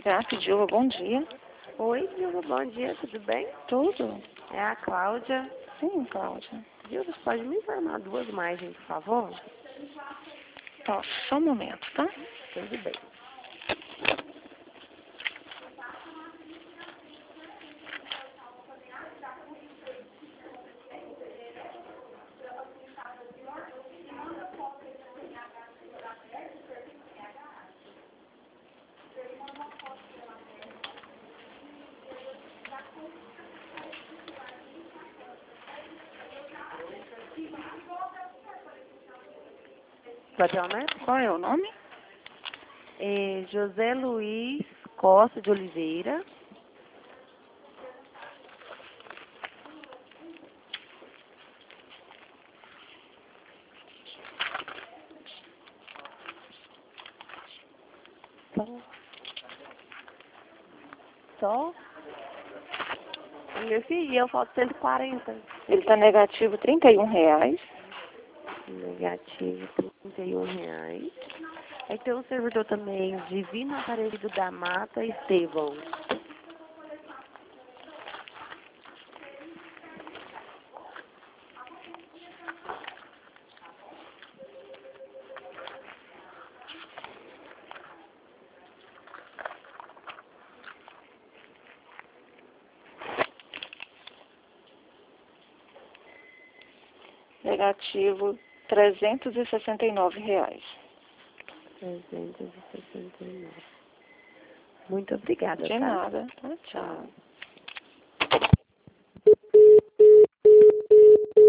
Zigap, Dilma, bom dia. Oi, Dilma, bom dia, tudo bem? Tudo? É a Cláudia. Sim, Cláudia. Dilma, você pode me informar duas margens, por favor? Posso, só um momento, tá? Tudo bem. Pode ter uma meta? Qual é o nome? José Luiz Costa de Oliveira. Só? Meu filho, eu falto 140. Ele está negativo R$ 31. Negativo, R$ 31. Aí tem um servidor também, Divino Aparecido da Mata Estevão. Negativo R$ 369. 369. Muito obrigada, De tá? nada, tá? Tchau.